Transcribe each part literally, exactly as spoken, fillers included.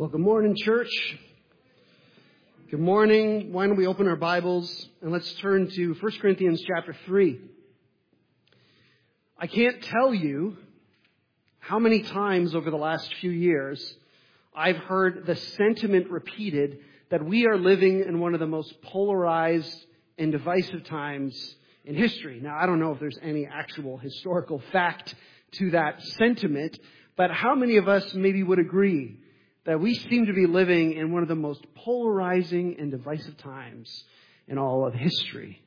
Well, good morning, church. Good morning. Why don't we open our Bibles and let's turn to First Corinthians chapter three. I can't tell you how many times over the last few years I've heard the sentiment repeated that we are living in one of the most polarized and divisive times in history. Now, I don't know if there's any actual historical fact to that sentiment, but how many of us maybe would agree that we seem to be living in one of the most polarizing and divisive times in all of history?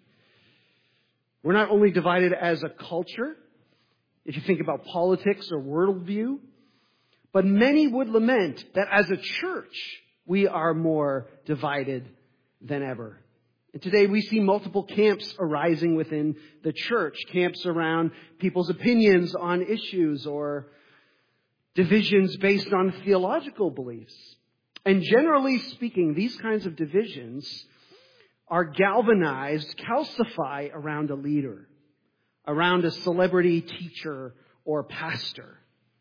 We're not only divided as a culture, if you think about politics or worldview, but many would lament that as a church, we are more divided than ever. And today we see multiple camps arising within the church, camps around people's opinions on issues or divisions based on theological beliefs. And generally speaking, these kinds of divisions are galvanized, calcify around a leader, around a celebrity teacher or pastor.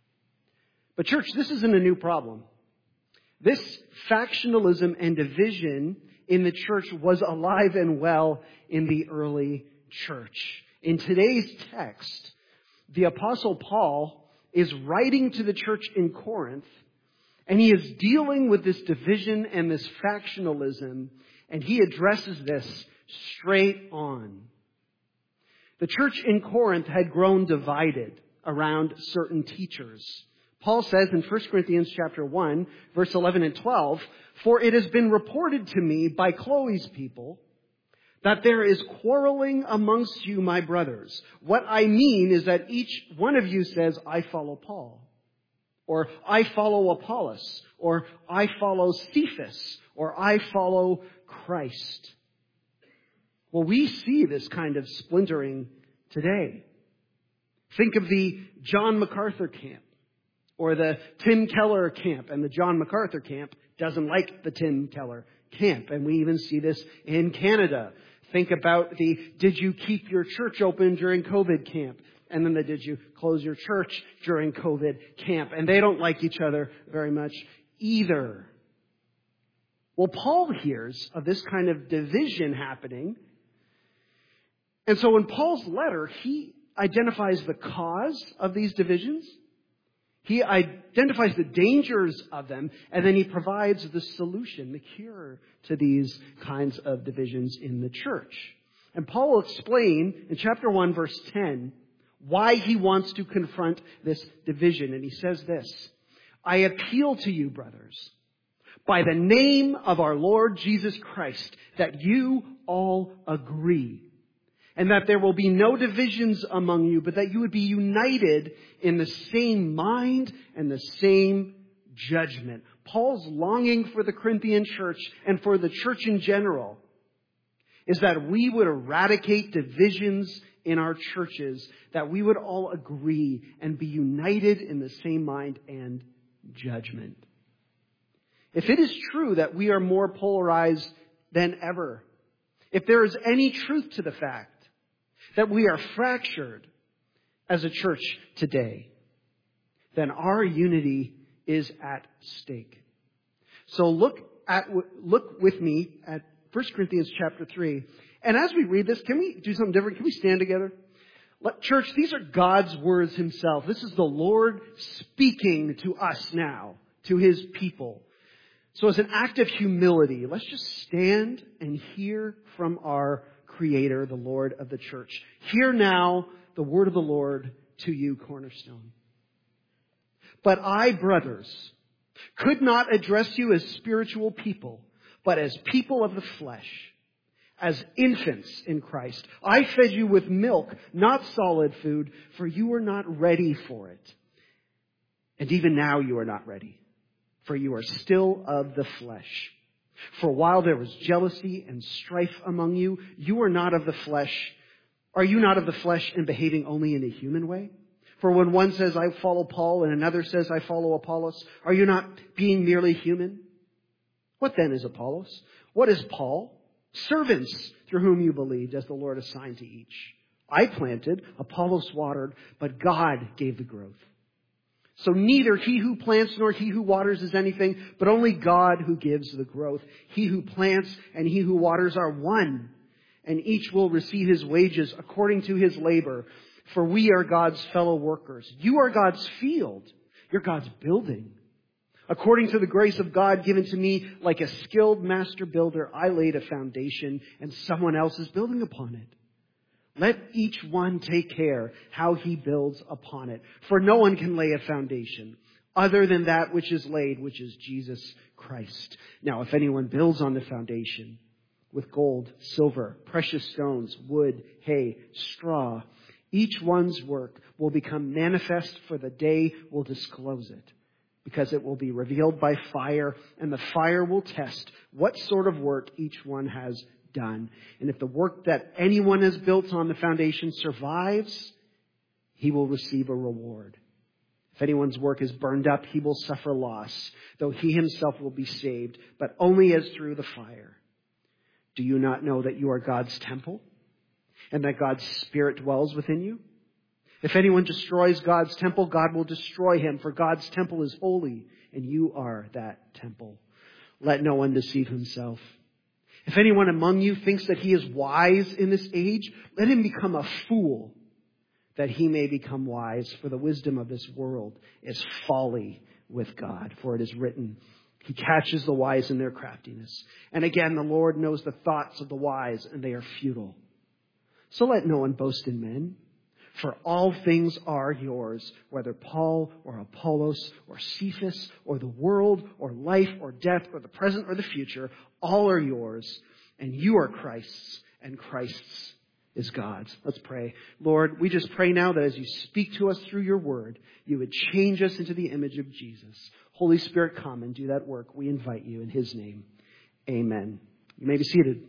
But church, this isn't a new problem. This factionalism and division in the church was alive and well in the early church. In today's text, the Apostle Paul is writing to the church in Corinth, and he is dealing with this division and this factionalism, and he addresses this straight on. The church in Corinth had grown divided around certain teachers. Paul says in First Corinthians chapter one, verse eleven and twelve, "For it has been reported to me by Chloe's people that there is quarreling amongst you, my brothers. What I mean is that each one of you says, 'I follow Paul,' or 'I follow Apollos,' or 'I follow Cephas,' or 'I follow Christ.'" Well, we see this kind of splintering today. Think of the John MacArthur camp or the Tim Keller camp, and the John MacArthur camp doesn't like the Tim Keller camp. And we even see this in Canada. Think about the "Did you keep your church open during COVID" camp, and then the "Did you close your church during COVID" camp. And they don't like each other very much either. Well, Paul hears of this kind of division happening. And so in Paul's letter, he identifies the cause of these divisions. He identifies the dangers of them, and then he provides the solution, the cure to these kinds of divisions in the church. And Paul will explain in chapter one, verse ten, why he wants to confront this division. And he says this, "I appeal to you, brothers, by the name of our Lord Jesus Christ, that you all agree, and that there will be no divisions among you, but that you would be united in the same mind and the same judgment." Paul's longing for the Corinthian church and for the church in general is that we would eradicate divisions in our churches, that we would all agree and be united in the same mind and judgment. If it is true that we are more polarized than ever, if there is any truth to the fact that we are fractured as a church today, then our unity is at stake. So look at look with me at First Corinthians chapter three. And as we read this, can we do something different? Can we stand together? Let, church, these are God's words himself. This is the Lord speaking to us now, to his people. So as an act of humility, let's just stand and hear from our Creator, the Lord of the church. Hear now the word of the Lord to you, Cornerstone. "But I, brothers, could not address you as spiritual people, but as people of the flesh, as infants in Christ. I fed you with milk, not solid food, for you were not ready for it. And even now you are not ready, for you are still of the flesh. For while there was jealousy and strife among you, you are not of the flesh. Are you not of the flesh and behaving only in a human way? For when one says, 'I follow Paul,' and another says, 'I follow Apollos,' are you not being merely human? What then is Apollos? What is Paul? Servants through whom you believed, as the Lord assigned to each. I planted, Apollos watered, but God gave the growth. So neither he who plants nor he who waters is anything, but only God who gives the growth. He who plants and he who waters are one, and each will receive his wages according to his labor. For we are God's fellow workers. You are God's field. You're God's building. According to the grace of God given to me, like a skilled master builder, I laid a foundation and someone else is building upon it. Let each one take care how he builds upon it. For no one can lay a foundation other than that which is laid, which is Jesus Christ. Now, if anyone builds on the foundation with gold, silver, precious stones, wood, hay, straw, each one's work will become manifest, for the day will disclose it, because it will be revealed by fire, and the fire will test what sort of work each one has done. And if the work that anyone has built on the foundation survives, he will receive a reward. If anyone's work is burned up, he will suffer loss, though he himself will be saved, but only as through the fire. Do you not know that you are God's temple, and that God's Spirit dwells within you? If anyone destroys God's temple, God will destroy him, for God's temple is holy, and you are that temple. Let no one deceive himself. If anyone among you thinks that he is wise in this age, let him become a fool, that he may become wise. For the wisdom of this world is folly with God. For it is written, he catches the wise in their craftiness. And again, the Lord knows the thoughts of the wise, and they are futile. So let no one boast in men. For all things are yours, whether Paul or Apollos or Cephas or the world or life or death or the present or the future, all are yours, and you are Christ's, and Christ's is God's. Let's pray. Lord, we just pray now that as you speak to us through your word, you would change us into the image of Jesus. Holy Spirit, come and do that work. We invite you in his name. Amen. You may be seated.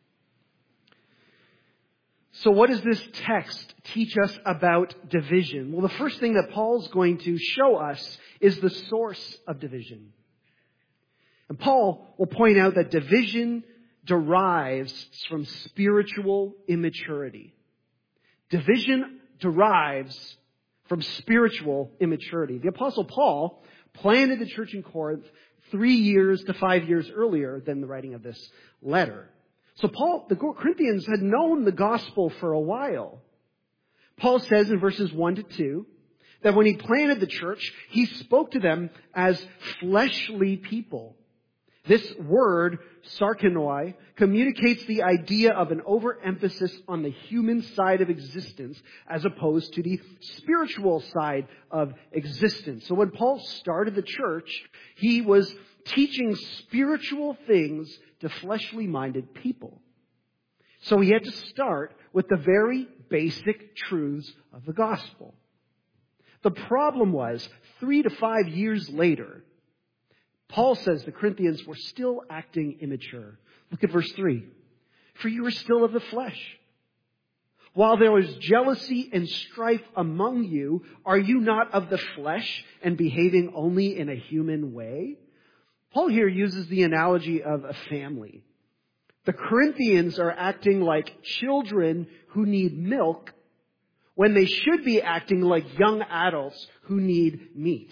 So what does this text teach us about division? Well, the first thing that Paul's going to show us is the source of division. And Paul will point out that division derives from spiritual immaturity. Division derives from spiritual immaturity. The Apostle Paul planted the church in Corinth three years to five years earlier than the writing of this letter. So Paul, the Corinthians had known the gospel for a while. Paul says in verses one to two that when he planted the church, he spoke to them as fleshly people. This word, sarkanoi, communicates the idea of an overemphasis on the human side of existence as opposed to the spiritual side of existence. So when Paul started the church, he was teaching spiritual things to fleshly minded people. So he had to start with the very basic truths of the gospel. The problem was, three to five years later, Paul says the Corinthians were still acting immature. Look at verse three. For you are still of the flesh. While there is jealousy and strife among you, are you not of the flesh and behaving only in a human way? Paul here uses the analogy of a family. The Corinthians are acting like children who need milk when they should be acting like young adults who need meat.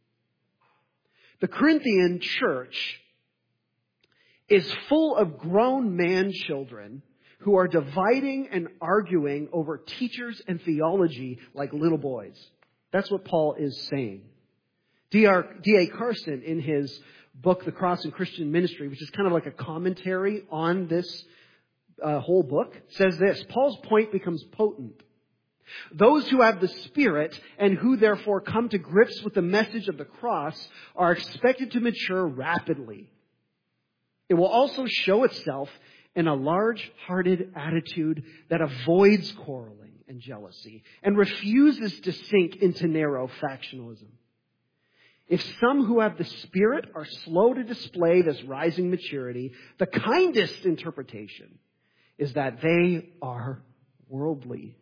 The Corinthian church is full of grown man children who are dividing and arguing over teachers and theology like little boys. That's what Paul is saying. D A Carson, in his book, The Cross and Christian Ministry, which is kind of like a commentary on this uh, whole book, says this: Paul's point becomes potent. Those who have the Spirit and who therefore come to grips with the message of the cross are expected to mature rapidly. It will also show itself in a large-hearted attitude that avoids quarreling and jealousy and refuses to sink into narrow factionalism. If some who have the Spirit are slow to display this rising maturity, the kindest interpretation is that they are worldly.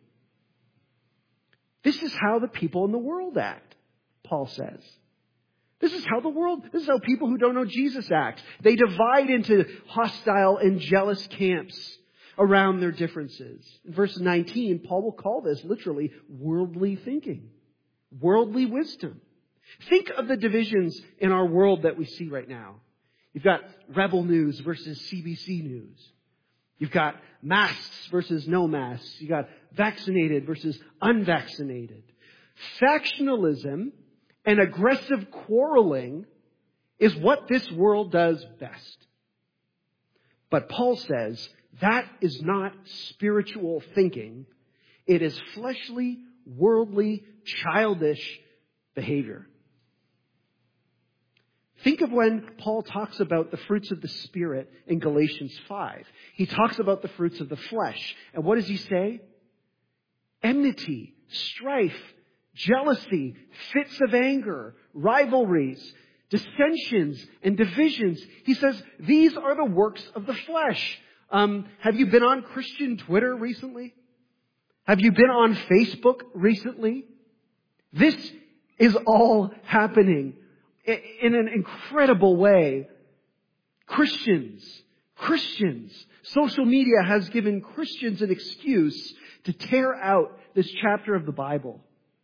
This is how the people in the world act, Paul says. This is how the world, this is how people who don't know Jesus act. They divide into hostile and jealous camps around their differences. In verse nineteen, Paul will call this literally worldly thinking, worldly wisdom. Think of the divisions in our world that we see right now. You've got Rebel News versus C B C News. You've got masks versus no masks. You've got vaccinated versus unvaccinated. Factionalism and aggressive quarreling is what this world does best. But Paul says that is not spiritual thinking. It is fleshly, worldly, childish behavior. Think of when Paul talks about the fruits of the Spirit in Galatians five. He talks about the fruits of the flesh. And what does he say? Enmity, strife, jealousy, fits of anger, rivalries, dissensions, and divisions. He says these are the works of the flesh. Um, have you been on Christian Twitter recently? Have you been on Facebook recently? This is all happening in an incredible way. Christians, Christians, social media has given Christians an excuse to tear out this chapter of the Bible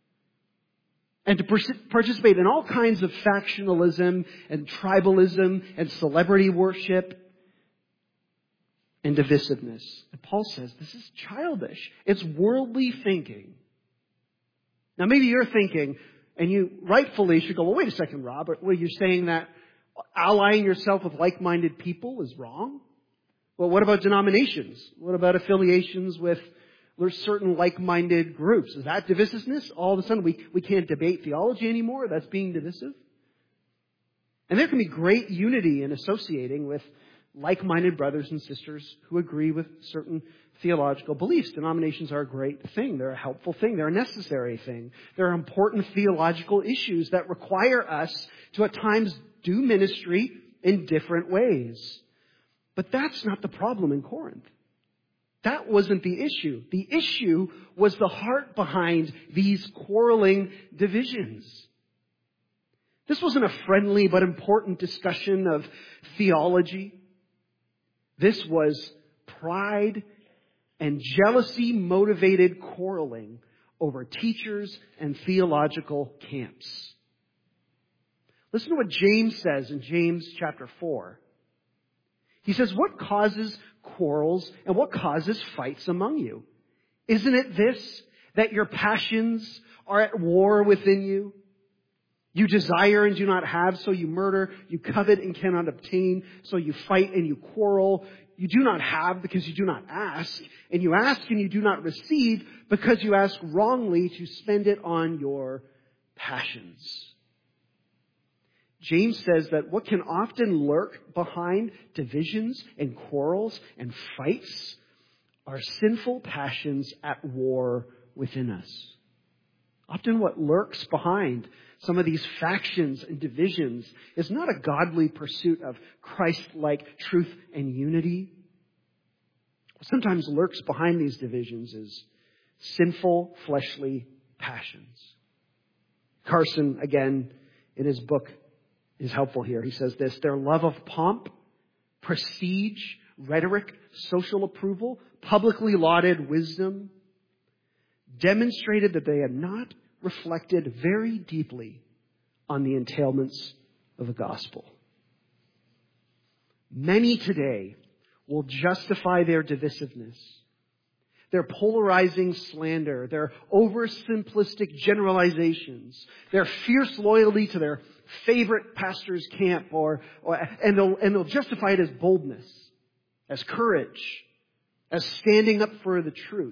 and to participate in all kinds of factionalism and tribalism and celebrity worship and divisiveness. And Paul says this is childish. It's worldly thinking. Now maybe you're thinking, and you rightfully should go, well, wait a second, Rob. Well, you're saying that allying yourself with like-minded people is wrong? Well, what about denominations? What about affiliations with certain like-minded groups? Is that divisiveness? All of a sudden we, we can't debate theology anymore? That's being divisive? And there can be great unity in associating with like-minded brothers and sisters who agree with certain theological beliefs. Denominations are a great thing. They're a helpful thing. They're a necessary thing. They're important theological issues that require us to at times do ministry in different ways. But that's not the problem in Corinth. That wasn't the issue. The issue was the heart behind these quarreling divisions. This wasn't a friendly but important discussion of theology. This was pride and jealousy-motivated quarreling over teachers and theological camps. Listen to what James says in James chapter four. He says, what causes quarrels and what causes fights among you? Isn't it this, that your passions are at war within you? You desire and do not have, so you murder. You covet and cannot obtain, so you fight and you quarrel. You do not have because you do not ask. And you ask and you do not receive because you ask wrongly to spend it on your passions. James says that what can often lurk behind divisions and quarrels and fights are sinful passions at war within us. Often what lurks behind some of these factions and divisions is not a godly pursuit of Christ-like truth and unity. What sometimes lurks behind these divisions is sinful, fleshly passions. Carson, again, in his book, is helpful here. He says this: their love of pomp, prestige, rhetoric, social approval, publicly lauded wisdom, demonstrated that they had not reflected very deeply on the entailments of the gospel. Many today will justify their divisiveness, their polarizing slander, their oversimplistic generalizations, their fierce loyalty to their favorite pastor's camp, or, or and they'll and they'll justify it as boldness, as courage, as standing up for the truth.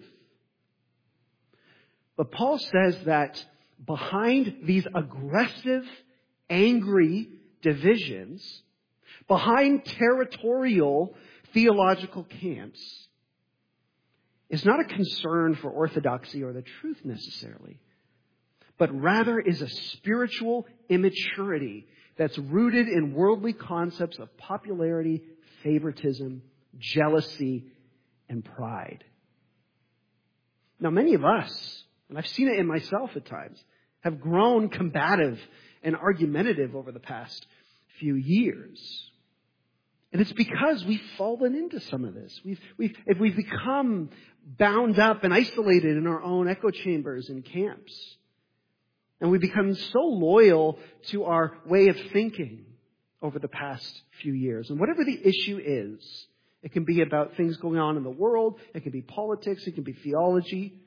But Paul says that behind these aggressive, angry divisions, behind territorial theological camps, is not a concern for orthodoxy or the truth necessarily, but rather is a spiritual immaturity that's rooted in worldly concepts of popularity, favoritism, jealousy, and pride. Now, many of us, and I've seen it in myself at times, have grown combative and argumentative over the past few years. And it's because we've fallen into some of this. We've, we've, if we've become bound up and isolated in our own echo chambers and camps. And we become so loyal to our way of thinking over the past few years. And whatever the issue is, it can be about things going on in the world, it can be politics, it can be theology.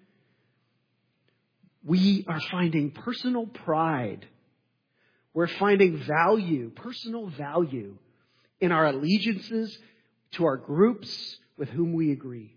We are finding personal pride. We're finding value, personal value, in our allegiances to our groups with whom we agree.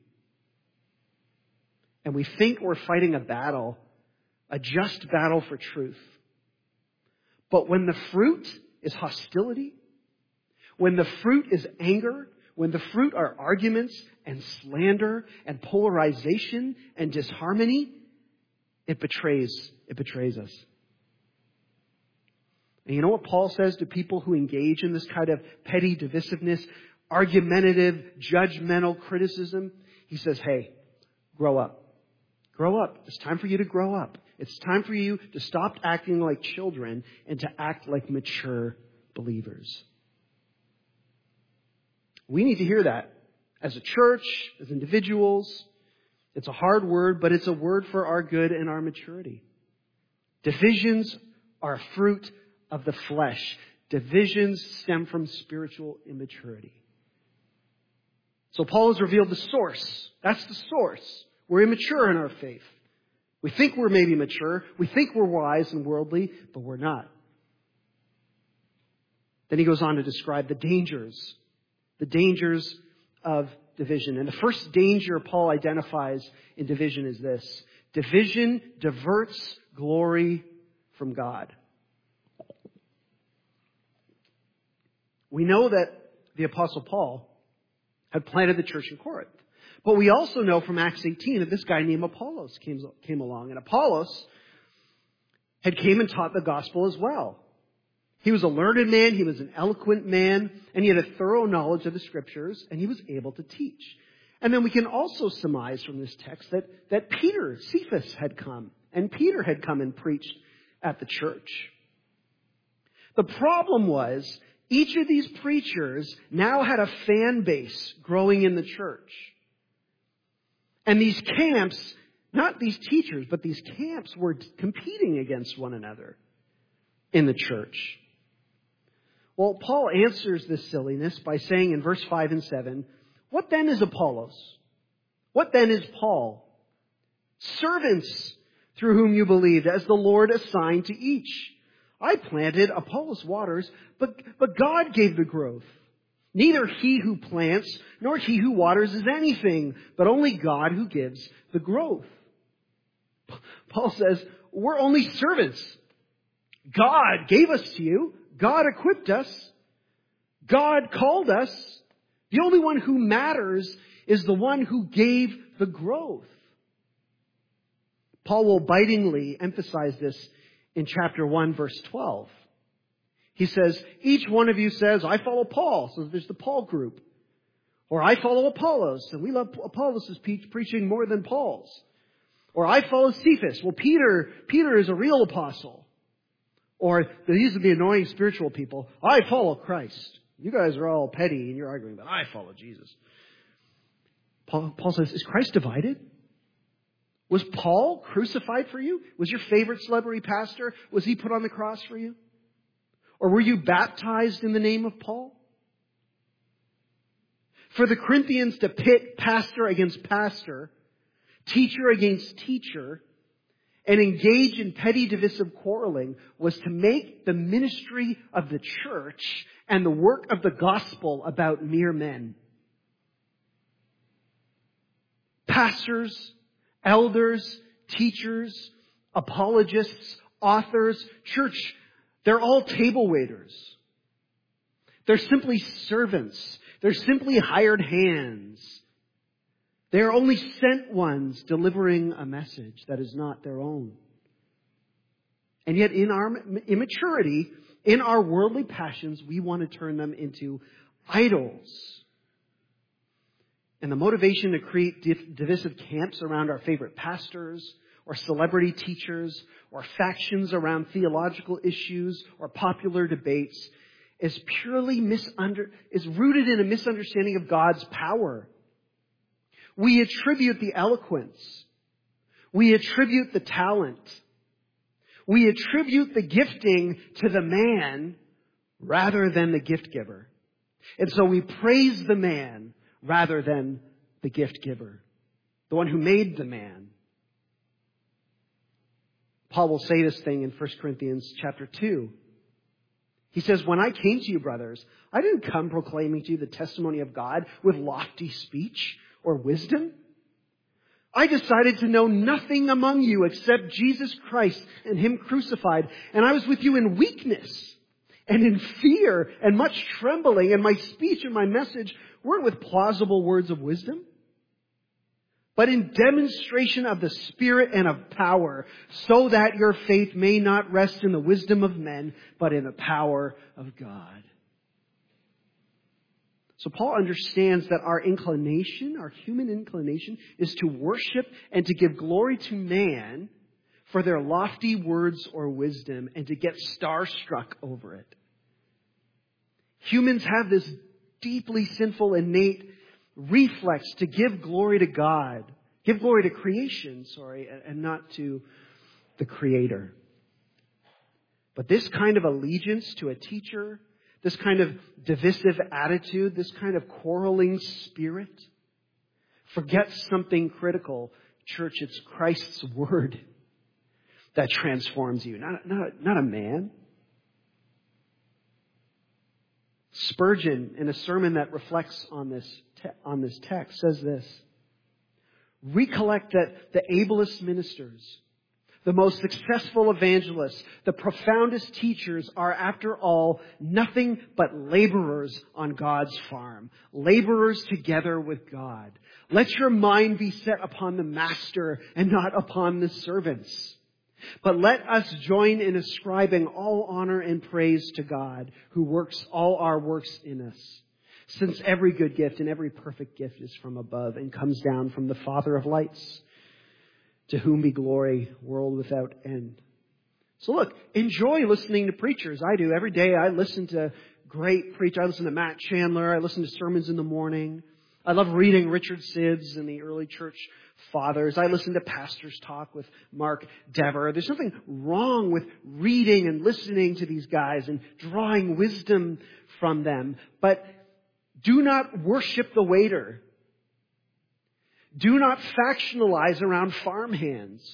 And we think we're fighting a battle, a just battle for truth. But when the fruit is hostility, when the fruit is anger, when the fruit are arguments and slander and polarization and disharmony, it betrays, it betrays us. And you know what Paul says to people who engage in this kind of petty divisiveness, argumentative, judgmental criticism? He says, hey, grow up. Grow up. It's time for you to grow up. It's time for you to stop acting like children and to act like mature believers. We need to hear that as a church, as individuals. It's a hard word, but it's a word for our good and our maturity. Divisions are fruit of the flesh. Divisions stem from spiritual immaturity. So Paul has revealed the source. That's the source. We're immature in our faith. We think we're maybe mature. We think we're wise and worldly, but we're not. Then he goes on to describe the dangers. The dangers of division. And the first danger Paul identifies in division is this. Division diverts glory from God. We know that the Apostle Paul had planted the church in Corinth. But we also know from Acts eighteen that this guy named Apollos came, came along. And Apollos had came and taught the gospel as well. He was a learned man, he was an eloquent man, and he had a thorough knowledge of the Scriptures, and he was able to teach. And then we can also surmise from this text that, that Peter, Cephas, had come, and Peter had come and preached at the church. The problem was, each of these preachers now had a fan base growing in the church. And these camps, not these teachers, but these camps were competing against one another in the church. Well, Paul answers this silliness by saying in verse five and seven, what then is Apollos? What then is Paul? Servants through whom you believed, as the Lord assigned to each. I planted, Apollos waters, but, but God gave the growth. Neither he who plants nor he who waters is anything, but only God who gives the growth. Paul says, we're only servants. God gave us to you. God equipped us. God called us. The only one who matters is the one who gave the growth. Paul will bitingly emphasize this in chapter one, verse twelve. He says, each one of you says, I follow Paul. So there's the Paul group. Or I follow Apollos. And we love Apollos' preaching more than Paul's. Or I follow Cephas. Well, Peter, Peter is a real apostle. Or these are the annoying spiritual people. I follow Christ. You guys are all petty and you're arguing, but I follow Jesus. Paul, Paul says, is Christ divided? Was Paul crucified for you? Was your favorite celebrity pastor, was he put on the cross for you? Or were you baptized in the name of Paul? For the Corinthians to pit pastor against pastor, teacher against teacher, and engage in petty divisive quarreling was to make the ministry of the church and the work of the gospel about mere men. Pastors, elders, teachers, apologists, authors, church, they're all table waiters. They're simply servants. They're simply hired hands. They are only sent ones delivering a message that is not their own. And yet in our immaturity, in our worldly passions, we want to turn them into idols. And the motivation to create div- divisive camps around our favorite pastors, or celebrity teachers, or factions around theological issues, or popular debates, is purely misunder- is rooted in a misunderstanding of God's power. We attribute the eloquence. We attribute the talent. We attribute the gifting to the man rather than the gift giver. And so we praise the man rather than the gift giver, the one who made the man. Paul will say this thing in First Corinthians chapter two. He says, when I came to you, brothers, I didn't come proclaiming to you the testimony of God with lofty speech or wisdom. I decided to know nothing among you except Jesus Christ and Him crucified. And I was with you in weakness and in fear and much trembling. And my speech and my message weren't with plausible words of wisdom, but in demonstration of the Spirit and of power, so that your faith may not rest in the wisdom of men, but in the power of God. So Paul understands that our inclination, our human inclination, is to worship and to give glory to man for their lofty words or wisdom and to get starstruck over it. Humans have this deeply sinful, innate reflex to give glory to God, give glory to creation, sorry, and not to the Creator. But this kind of allegiance to a teacher, this kind of divisive attitude, this kind of quarreling spirit, forgets something critical. Church, it's Christ's word that transforms you, not, not, not a man. Spurgeon, in a sermon that reflects on this, te- on this text, says this: recollect that the ablest ministers, the most successful evangelists, the profoundest teachers are, after all, nothing but laborers on God's farm, laborers together with God. Let your mind be set upon the master and not upon the servants. But let us join in ascribing all honor and praise to God, who works all our works in us. Since every good gift and every perfect gift is from above and comes down from the Father of lights, to whom be glory, world without end. So look, enjoy listening to preachers. I do. Every day I listen to great preachers. I listen to Matt Chandler. I listen to sermons in the morning. I love reading Richard Sids and the early church fathers. I listen to pastors talk with Mark Dever. There's nothing wrong with reading and listening to these guys and drawing wisdom from them. But do not worship the waiter. Do not factionalize around farmhands.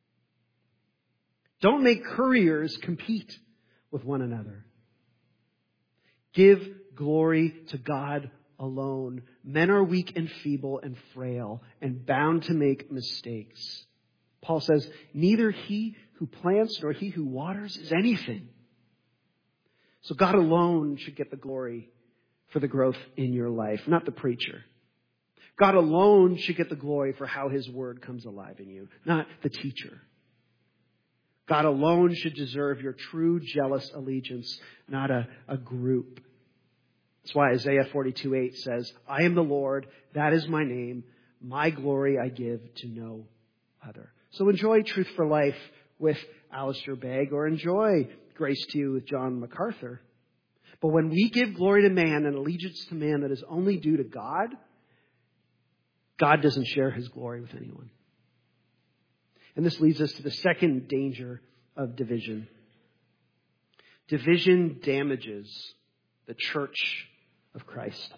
Don't make couriers compete with one another. Give glory to God alone. Men are weak and feeble and frail and bound to make mistakes. Paul says, neither he who plants nor he who waters is anything. So God alone should get the glory for the growth in your life, not the preacher. God alone should get the glory for how His word comes alive in you, not the teacher. God alone should deserve your true jealous allegiance, not a, a group. That's why Isaiah forty-two eight says, I am the Lord, that is my name, my glory I give to no other. So enjoy Truth for Life with Alistair Begg, or enjoy Grace to You with John MacArthur. But when we give glory to man and allegiance to man that is only due to God, God doesn't share His glory with anyone. And this leads us to the second danger of division. Division damages the church of Christ.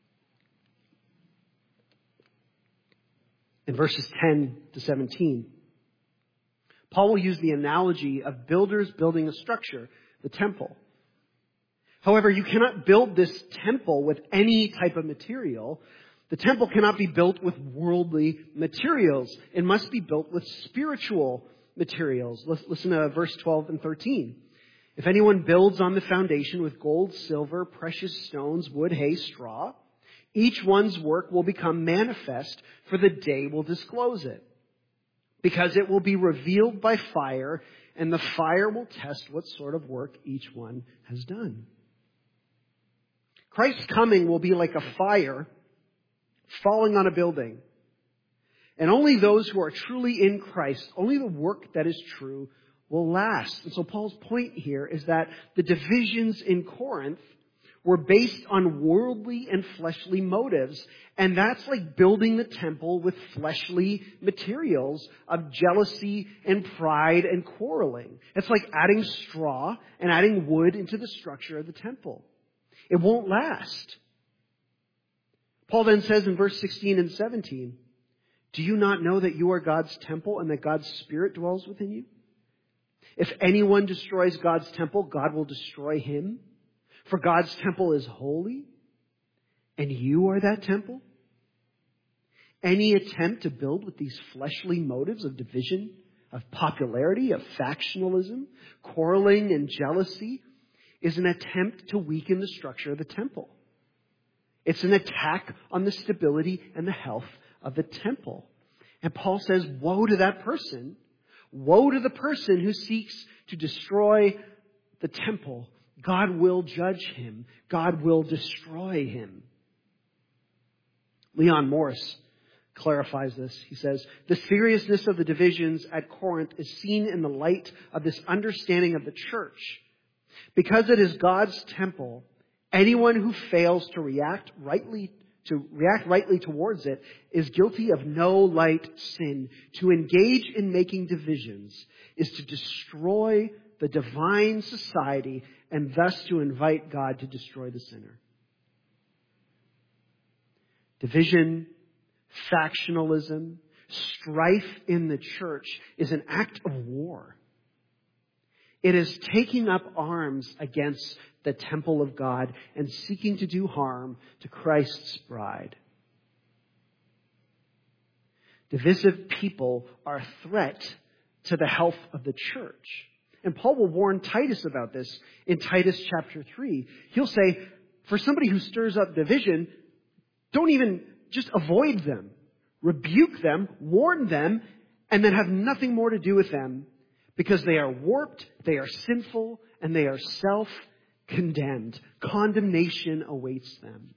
In verses ten to seventeen, Paul will use the analogy of builders building a structure, the temple. However, you cannot build this temple with any type of material. The temple cannot be built with worldly materials. It must be built with spiritual materials. Let's listen to verse twelve and thirteen. If anyone builds on the foundation with gold, silver, precious stones, wood, hay, straw, each one's work will become manifest, for the day will disclose it. Because it will be revealed by fire, and the fire will test what sort of work each one has done. Christ's coming will be like a fire falling on a building. And only those who are truly in Christ, only the work that is true, will last. And so Paul's point here is that the divisions in Corinth were based on worldly and fleshly motives. And that's like building the temple with fleshly materials of jealousy and pride and quarreling. It's like adding straw and adding wood into the structure of the temple. It won't last. Paul then says in verse sixteen and seventeen, do you not know that you are God's temple and that God's Spirit dwells within you? If anyone destroys God's temple, God will destroy him. For God's temple is holy, and you are that temple. Any attempt to build with these fleshly motives of division, of popularity, of factionalism, quarreling, and jealousy is an attempt to weaken the structure of the temple. It's an attack on the stability and the health of the temple. And Paul says, woe to that person. Woe to the person who seeks to destroy the temple. God will judge him. God will destroy him. Leon Morris clarifies this. He says, the seriousness of the divisions at Corinth is seen in the light of this understanding of the church. Because it is God's temple, anyone who fails to react rightly to react rightly towards it is guilty of no light sin. To engage in making divisions is to destroy the divine society and thus to invite God to destroy the sinner. Division, factionalism, strife in the church is an act of war. It is taking up arms against the temple of God and seeking to do harm to Christ's bride. Divisive people are a threat to the health of the church. And Paul will warn Titus about this in Titus chapter three. He'll say, for somebody who stirs up division, don't even just avoid them. Rebuke them, warn them, and then have nothing more to do with them because they are warped, they are sinful, and they are self-condemned. Condemnation awaits them.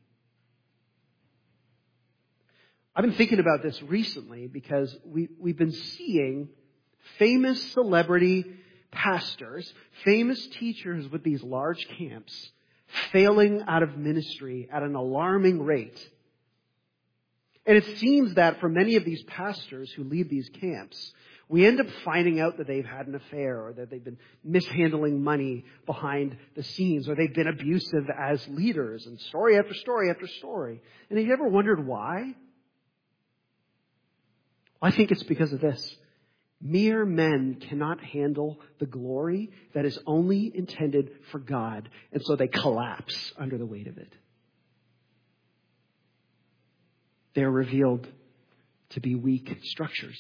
I've been thinking about this recently because we, we've been seeing famous celebrity pastors, famous teachers with these large camps failing out of ministry at an alarming rate. And it seems that for many of these pastors who lead these camps, we end up finding out that they've had an affair or that they've been mishandling money behind the scenes or they've been abusive as leaders and story after story after story. And have you ever wondered why? Well, I think it's because of this. Mere men cannot handle the glory that is only intended for God, and so they collapse under the weight of it. They're revealed to be weak structures.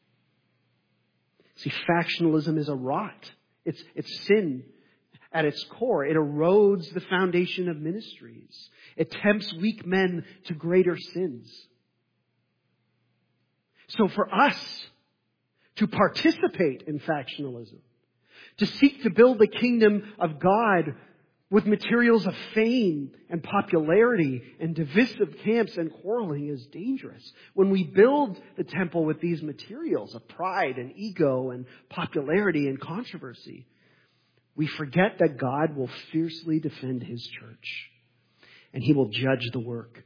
See, factionalism is a rot. It's, it's sin at its core. It erodes the foundation of ministries. It tempts weak men to greater sins. So for us to participate in factionalism, to seek to build the kingdom of God with materials of fame and popularity and divisive camps and quarreling is dangerous. When we build the temple with these materials of pride and ego and popularity and controversy, we forget that God will fiercely defend His church and He will judge the work.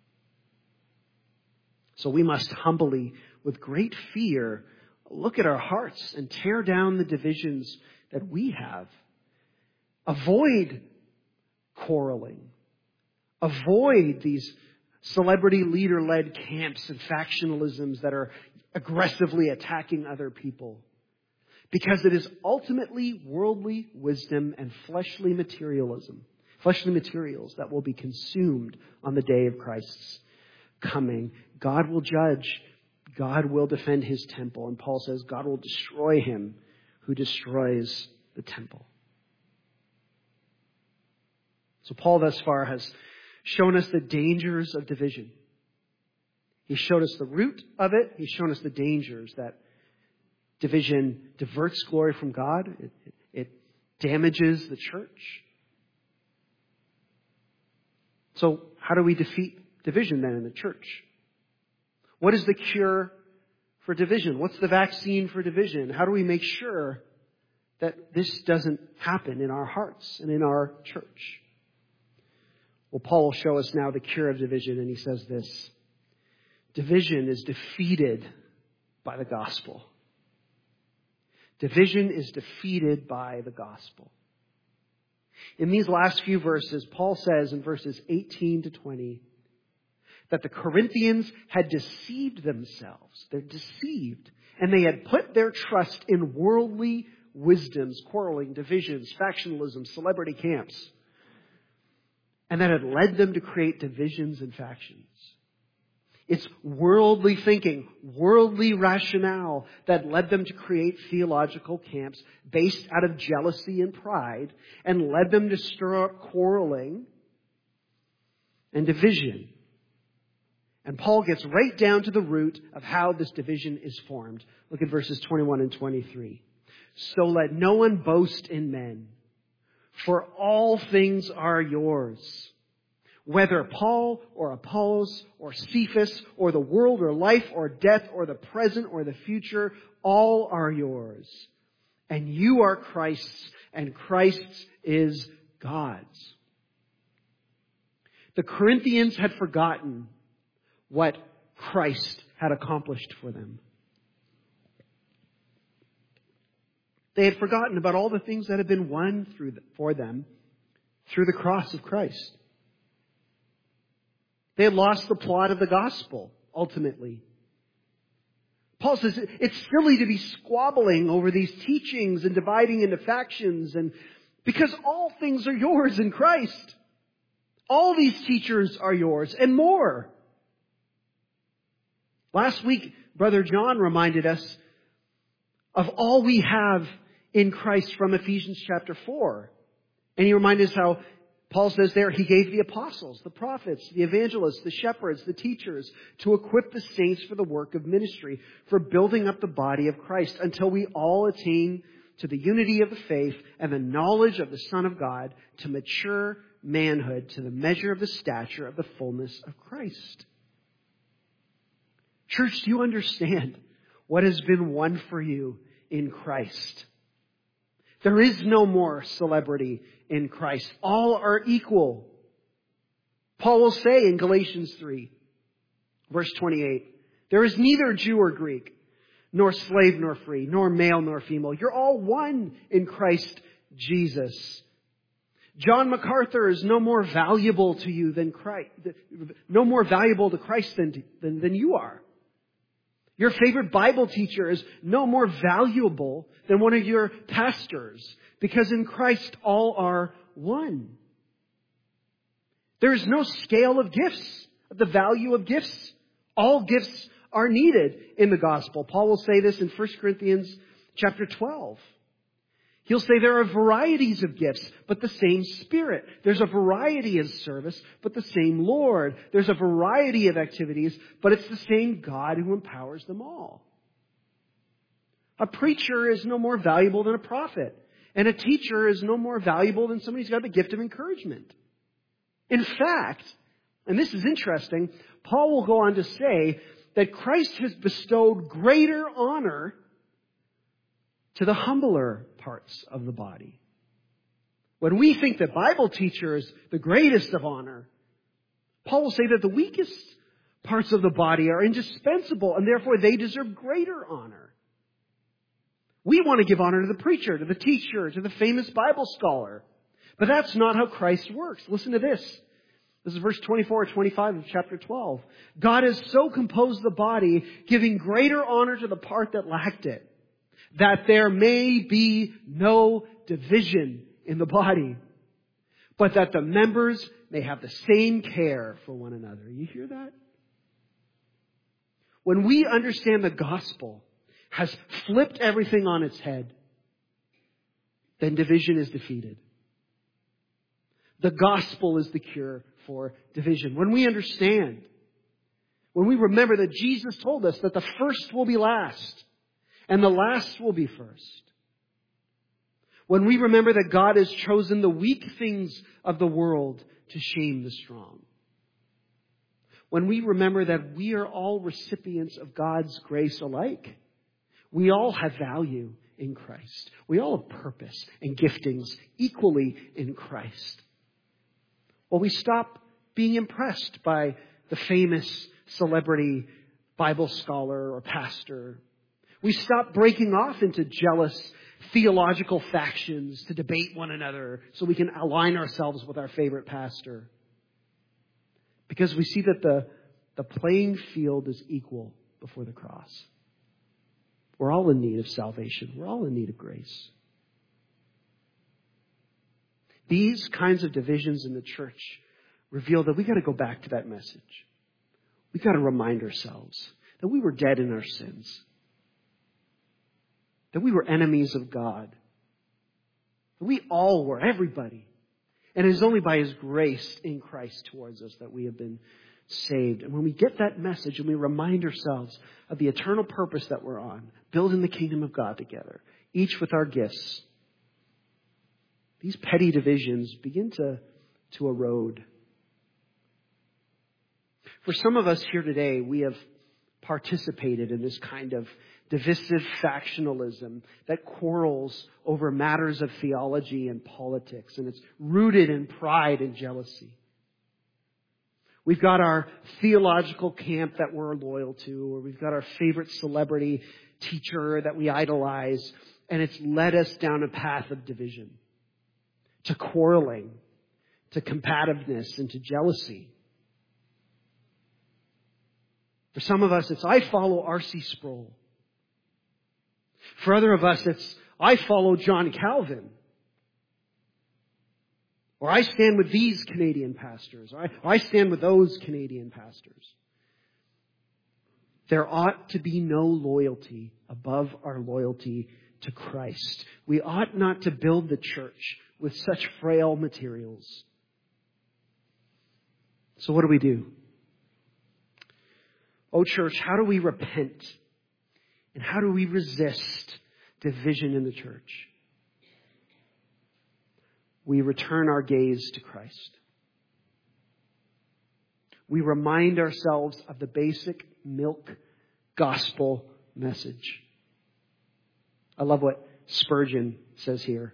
So we must humbly, with great fear, look at our hearts and tear down the divisions that we have. Avoid quarreling. Avoid these celebrity leader-led camps and factionalisms that are aggressively attacking other people. Because it is ultimately worldly wisdom and fleshly materialism, fleshly materials that will be consumed on the day of Christ's coming. God will judge. God will defend His temple. And Paul says God will destroy him who destroys the temple. So Paul thus far has shown us the dangers of division. He's showed us the root of it. He's shown us the dangers that division diverts glory from God. It, it, it damages the church. So how do we defeat division then in the church? What is the cure for division? What's the vaccine for division? How do we make sure that this doesn't happen in our hearts and in our church? Well, Paul will show us now the cure of division, and he says this: division is defeated by the gospel. Division is defeated by the gospel. In these last few verses, Paul says in verses eighteen to twenty that the Corinthians had deceived themselves. They're deceived. And they had put their trust in worldly wisdoms, quarreling, divisions, factionalism, celebrity camps. And that had led them to create divisions and factions. It's worldly thinking, worldly rationale that led them to create theological camps based out of jealousy and pride, and led them to stir up quarreling and division. And Paul gets right down to the root of how this division is formed. Look at verses twenty-one and twenty-three. So let no one boast in men, for all things are yours. Whether Paul or Apollos or Cephas or the world or life or death or the present or the future, all are yours. And you are Christ's, and Christ's is God's. The Corinthians had forgotten what Christ had accomplished for them. They had forgotten about all the things that had been won through the, for them through the cross of Christ. They had lost the plot of the gospel, ultimately. Paul says it's silly to be squabbling over these teachings and dividing into factions, and because all things are yours in Christ. All these teachers are yours and more. Last week, Brother John reminded us of all we have in Christ from Ephesians chapter four. And he reminded us how Paul says there, he gave the apostles, the prophets, the evangelists, the shepherds, the teachers to equip the saints for the work of ministry, for building up the body of Christ until we all attain to the unity of the faith and the knowledge of the Son of God, to mature manhood, to the measure of the stature of the fullness of Christ. Church, do you understand what has been won for you in Christ? There is no more celebrity in Christ. All are equal. Paul will say in Galatians three, verse twenty-eight, there is neither Jew or Greek, nor slave nor free, nor male nor female. You're all one in Christ Jesus. John MacArthur is no more valuable to you than Christ, no more valuable to Christ than, than, than you are. Your favorite Bible teacher is no more valuable than one of your pastors, because in Christ all are one. There is no scale of gifts, of the value of gifts. All gifts are needed in the gospel. Paul will say this in First Corinthians chapter twelve. He'll say there are varieties of gifts, but the same Spirit. There's a variety of service, but the same Lord. There's a variety of activities, but it's the same God who empowers them all. A preacher is no more valuable than a prophet. And a teacher is no more valuable than somebody who's got the gift of encouragement. In fact, and this is interesting, Paul will go on to say that Christ has bestowed greater honor to the humbler parts of the body. When we think that Bible teacher is the greatest of honor, Paul will say that the weakest parts of the body are indispensable, and therefore they deserve greater honor. We want to give honor to the preacher, to the teacher, to the famous Bible scholar. But that's not how Christ works. Listen to this. This is verse twenty-four or twenty-five of chapter twelve. God has so composed the body, giving greater honor to the part that lacked it, that there may be no division in the body, but that the members may have the same care for one another. You hear that? When we understand the gospel has flipped everything on its head, then division is defeated. The gospel is the cure for division. When we understand, when we remember that Jesus told us that the first will be last and the last will be first. When we remember that God has chosen the weak things of the world to shame the strong. When we remember that we are all recipients of God's grace alike. We all have value in Christ. We all have purpose and giftings equally in Christ. Well, we stop being impressed by the famous celebrity Bible scholar or pastor. We stop breaking off into jealous theological factions to debate one another so we can align ourselves with our favorite pastor. Because we see that the, the playing field is equal before the cross. We're all in need of salvation. We're all in need of grace. These kinds of divisions in the church reveal that we got to go back to that message. We got to remind ourselves that we were dead in our sins. That we were enemies of God. That we all were, everybody. And it is only by His grace in Christ towards us that we have been saved. And when we get that message and we remind ourselves of the eternal purpose that we're on, building the kingdom of God together, each with our gifts, these petty divisions begin to, to erode. For some of us here today, we have participated in this kind of divisive factionalism that quarrels over matters of theology and politics, and it's rooted in pride and jealousy. We've got our theological camp that we're loyal to, or we've got our favorite celebrity teacher that we idolize, and it's led us down a path of division, to quarreling, to combativeness, and to jealousy. For some of us, it's I follow R C Sproul. For other of us, it's I follow John Calvin. Or I stand with these Canadian pastors. Or I, or I stand with those Canadian pastors. There ought to be no loyalty above our loyalty to Christ. We ought not to build the church with such frail materials. So what do we do? Oh, church, how do we repent? And how do we resist division in the church? We return our gaze to Christ. We remind ourselves of the basic milk gospel message. I love what Spurgeon says here.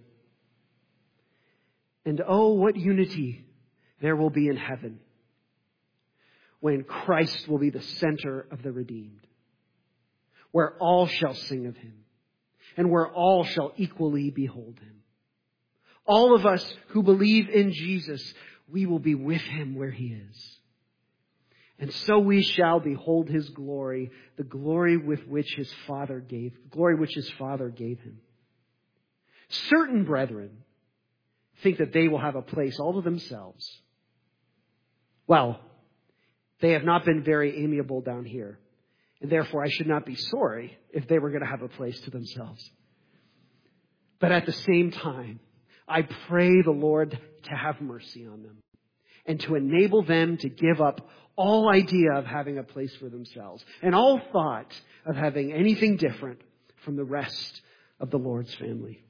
And oh, what unity there will be in heaven when Christ will be the center of the redeemed, where all shall sing of Him, and where all shall equally behold Him. All of us who believe in Jesus, we will be with Him where He is. And so we shall behold His glory, the glory with which His Father gave, glory which His Father gave Him. Certain brethren think that they will have a place all to themselves. Well, they have not been very amiable down here. And therefore, I should not be sorry if they were going to have a place to themselves. But at the same time, I pray the Lord to have mercy on them and to enable them to give up all idea of having a place for themselves and all thought of having anything different from the rest of the Lord's family.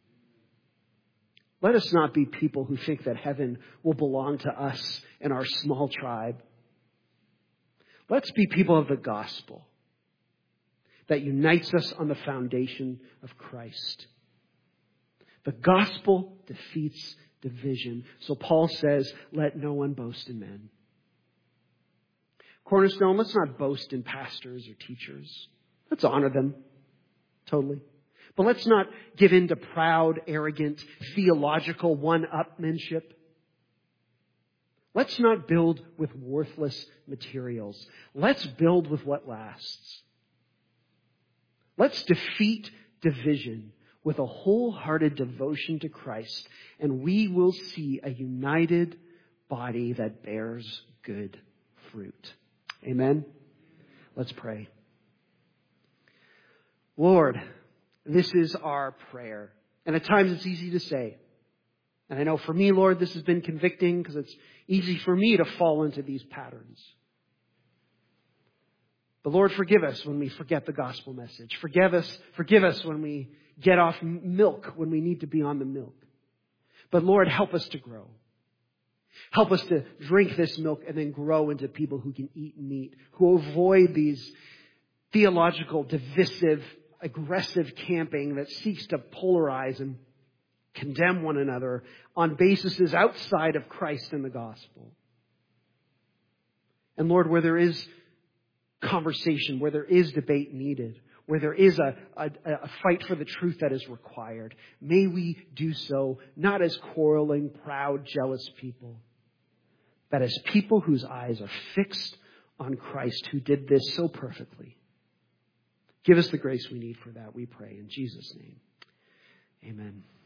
Let us not be people who think that heaven will belong to us and our small tribe. Let's be people of the gospel that unites us on the foundation of Christ. The gospel defeats division. So Paul says, let no one boast in men. Cornerstone, let's not boast in pastors or teachers. Let's honor them. Totally. But let's not give in to proud, arrogant, theological one-upmanship. Let's not build with worthless materials. Let's build with what lasts. Let's defeat division with a wholehearted devotion to Christ, and we will see a united body that bears good fruit. Amen? Let's pray. Lord, this is our prayer. And at times it's easy to say. And I know for me, Lord, this has been convicting because it's easy for me to fall into these patterns. But Lord, forgive us when we forget the gospel message. Forgive us, forgive us when we get off milk when we need to be on the milk. But Lord, help us to grow. Help us to drink this milk and then grow into people who can eat meat, who avoid these theological, divisive, aggressive camping that seeks to polarize and condemn one another on bases outside of Christ and the gospel. And Lord, where there is conversation, where there is debate needed, where there is a, a, a fight for the truth that is required, may we do so not as quarreling, proud, jealous people, but as people whose eyes are fixed on Christ, who did this so perfectly. Give us the grace we need for that, we pray. In Jesus' name, amen.